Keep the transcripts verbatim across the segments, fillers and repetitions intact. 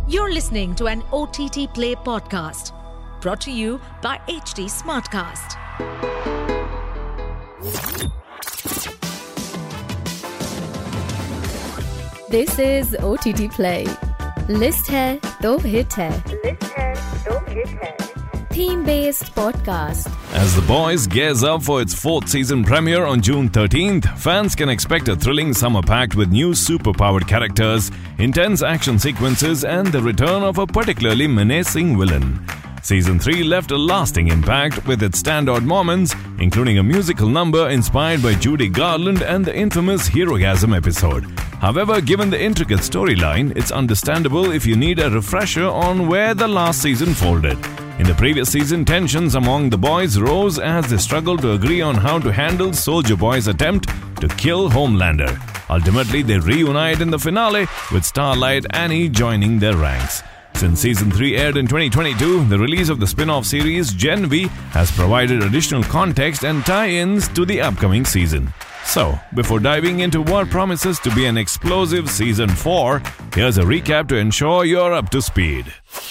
You're listening to an O T T Play podcast brought to you by H D Smartcast. This is O T T Play. List है तो hit है. List है तो hit है. Theme-based podcast. As The Boys gears up for its fourth season premiere on June thirteenth, fans can expect a thrilling summer packed with new super-powered characters, intense action sequences, and the return of a particularly menacing villain. Season three left a lasting impact with its standout moments, including a musical number inspired by Judy Garland and the infamous Herogasm episode. However, given the intricate storyline, it's understandable if you need a refresher on where the last season folded. In the previous season, tensions among the boys rose as they struggled to agree on how to handle Soldier Boy's attempt to kill Homelander. Ultimately, they reunite in the finale, with Starlight Annie joining their ranks. Since Season three aired in twenty twenty-two, the release of the spin-off series Gen V has provided additional context and tie-ins to the upcoming season. So, before diving into what promises to be an explosive Season four, here's a recap to ensure you're up to speed.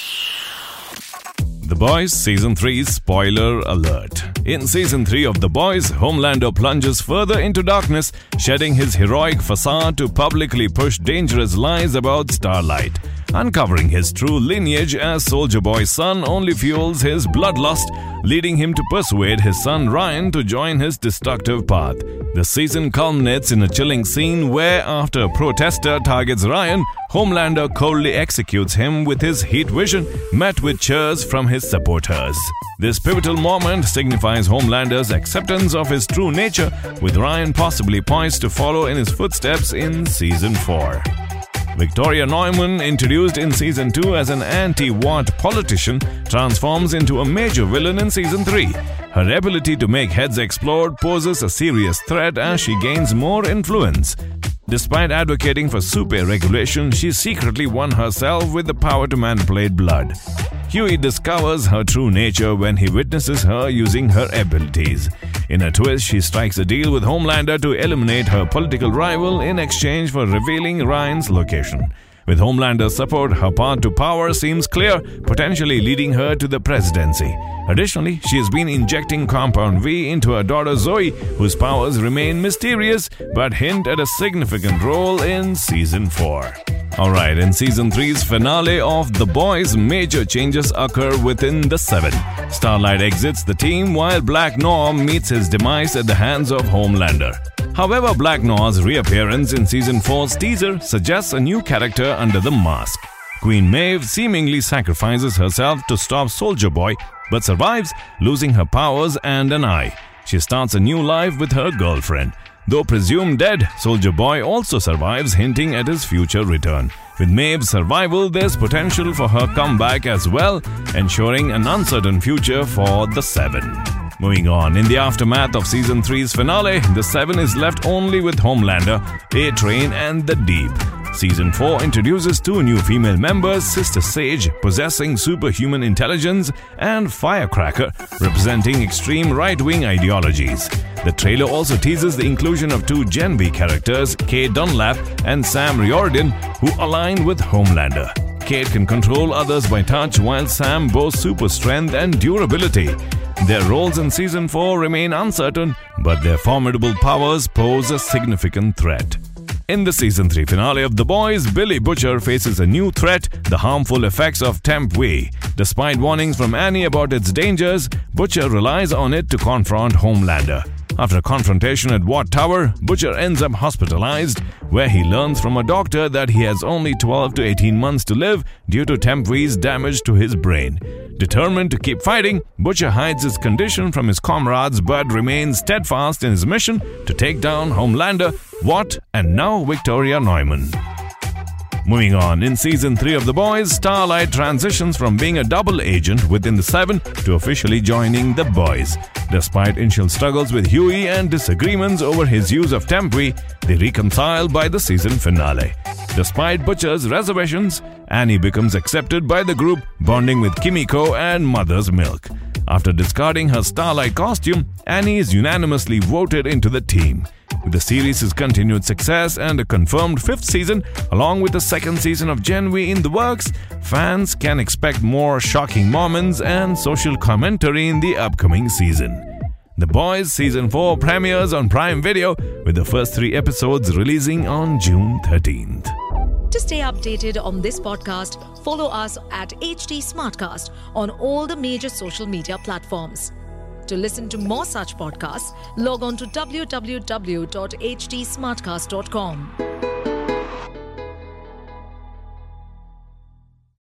The Boys Season three spoiler alert. In Season three of The Boys, Homelander plunges further into darkness, shedding his heroic facade to publicly push dangerous lies about Starlight. Uncovering his true lineage as Soldier Boy's son only fuels his bloodlust, leading him to persuade his son Ryan to join his destructive path. The season culminates in a chilling scene where, after a protester targets Ryan, Homelander coldly executes him with his heat vision, met with cheers from his supporters. This pivotal moment signifies Homelander's acceptance of his true nature, with Ryan possibly poised to follow in his footsteps in Season four. Victoria Neumann, introduced in Season two as an anti-Watt politician, transforms into a major villain in Season three. Her ability to make heads explode poses a serious threat as she gains more influence. Despite advocating for super regulation, she secretly won herself with the power to manipulate blood. Huey discovers her true nature when he witnesses her using her abilities. In a twist, she strikes a deal with Homelander to eliminate her political rival in exchange for revealing Ryan's location. With Homelander's support, her path to power seems clear, potentially leading her to the presidency. Additionally, she has been injecting Compound V into her daughter Zoe, whose powers remain mysterious but hint at a significant role in Season four. Alright, in Season three's finale of The Boys, major changes occur within the Seven. Starlight exits the team while Black Noir meets his demise at the hands of Homelander. However, Black Noir's reappearance in Season four's teaser suggests a new character under the mask. Queen Maeve seemingly sacrifices herself to stop Soldier Boy, but survives, losing her powers and an eye. She starts a new life with her girlfriend. Though presumed dead, Soldier Boy also survives, hinting at his future return. With Maeve's survival, there's potential for her comeback as well, ensuring an uncertain future for the Seven. Moving on, in the aftermath of Season three's finale, the Seven is left only with Homelander, A-Train, and the Deep. Season four introduces two new female members, Sister Sage, possessing superhuman intelligence, and Firecracker, representing extreme right-wing ideologies. The trailer also teases the inclusion of two Gen V characters, Kate Dunlap and Sam Riordan, who align with Homelander. Kate can control others by touch, while Sam boasts super strength and durability. Their roles in Season four remain uncertain, but their formidable powers pose a significant threat. In the Season three finale of The Boys, Billy Butcher faces a new threat, the harmful effects of Temp V. Despite warnings from Annie about its dangers, Butcher relies on it to confront Homelander. After a confrontation at Watt Tower, Butcher ends up hospitalized, where he learns from a doctor that he has only twelve to eighteen months to live due to Temp V's damage to his brain. Determined to keep fighting, Butcher hides his condition from his comrades but remains steadfast in his mission to take down Homelander, Watt, and now Victoria Neumann. Moving on, in Season three of The Boys, Starlight transitions from being a double agent within the Seven to officially joining The Boys. Despite initial struggles with Huey and disagreements over his use of Temp V, they reconcile by the season finale. Despite Butcher's reservations, Annie becomes accepted by the group, bonding with Kimiko and Mother's Milk. After discarding her starlight costume, Annie is unanimously voted into the team. With the series' continued success and a confirmed fifth season, along with the second season of Gen V in the works, fans can expect more shocking moments and social commentary in the upcoming season. The Boys Season four premieres on Prime Video, with the first three episodes releasing on June thirteenth. To stay updated on this podcast, follow us at H T Smartcast on all the major social media platforms. To listen to more such podcasts, log on to w w w dot h t smartcast dot com.